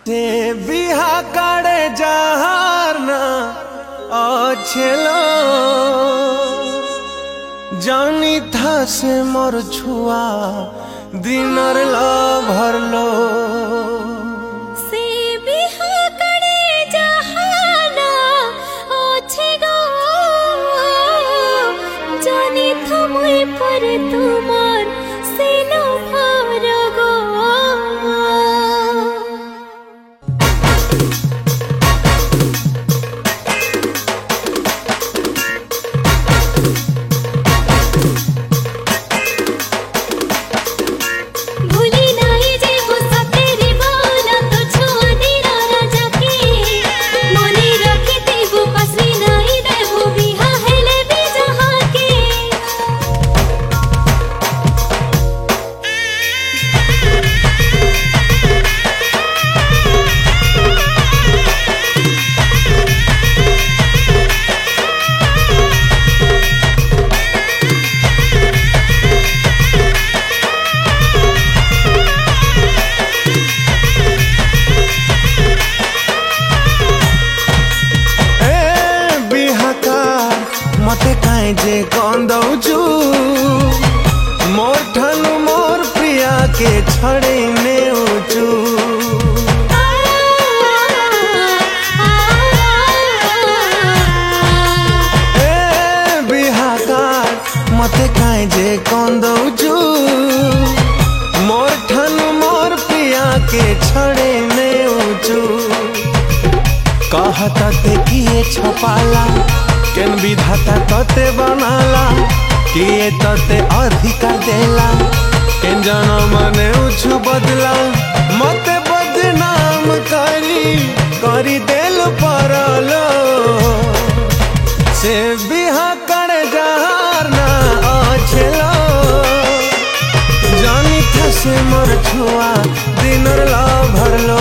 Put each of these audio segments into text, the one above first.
ते बिहा काड़े जाहार ना अच्छेलो जानी था से मोर छुआ दिनर ला भरलो से बिहा काड़े जाहार ना अच्छेलो जानी था मुई पर तुमार से नो भरगो जे गंदौचू मोर ठनु मोर प्रिया के छड़े ने ऊचू ए बिहाकार मते काहे जे गंदौचू मोर ठनु मोर प्रिया के छड़े ने ऊचू कहता ते किए छपाला केन विधाता तते बनाला किए तते अधिकार देला केन जन्म ने उछु बदला मते बदनाम करी देल परलो से बिहा करे जहार ना अच्छेलो जानी था से मोर छुआ दिनर ला भरलो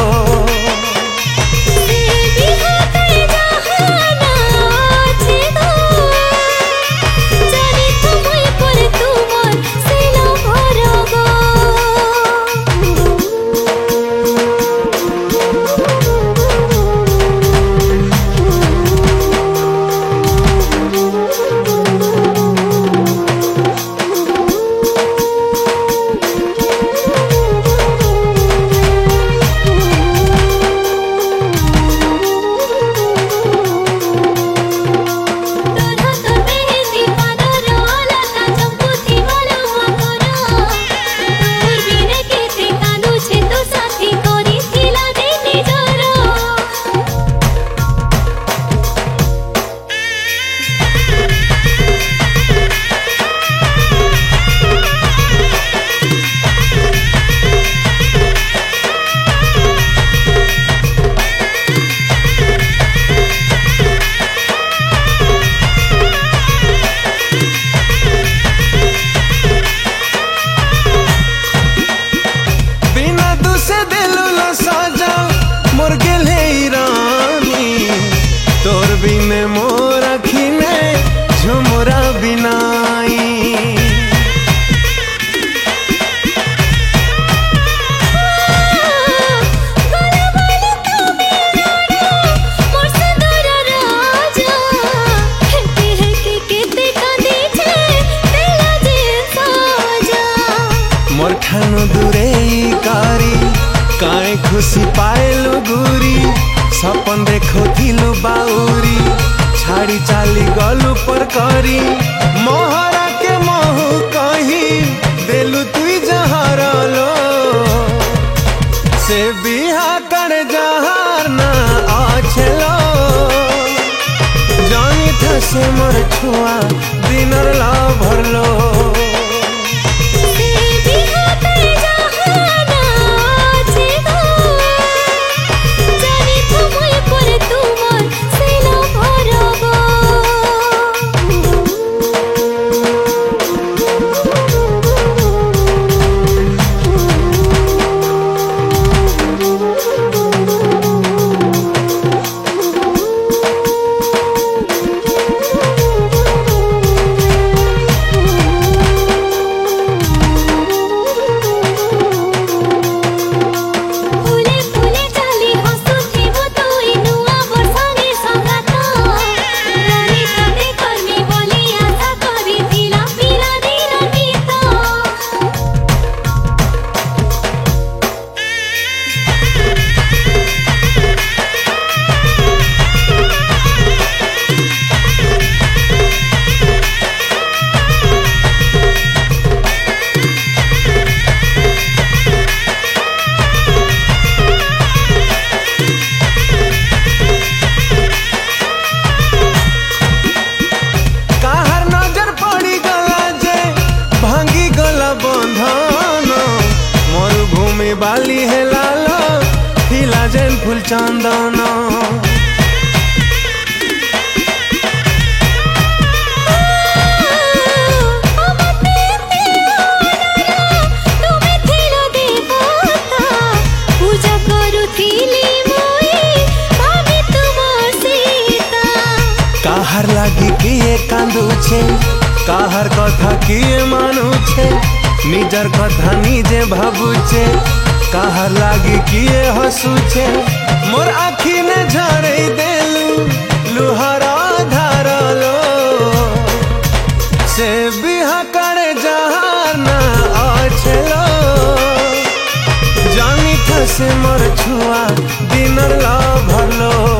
बिने मोर अखिने झुमरा बिनाई मोर ठानु दूरे कारी काए खुशी पाएलु गुरी सपन देखो थिलु बाउरी छाड़ी चाली गलु पर करी मोहरा के महु कही देलु तुई जहारलो से बिहा कर जहार ना अच्छेलो जानी था से मोर छुआ दिनर ला भरलो चंदन काहार लागी किए कांदुछे काहार कथा किए मानुछे निजर कथा निजे भाबुछे काहार लागी किए हसुछे मोर आखी ने झरे देलु लुहारा धारलो से बिहा करे जहार ना अछलो जानी था से मोर छुआ दिनर ला भरलो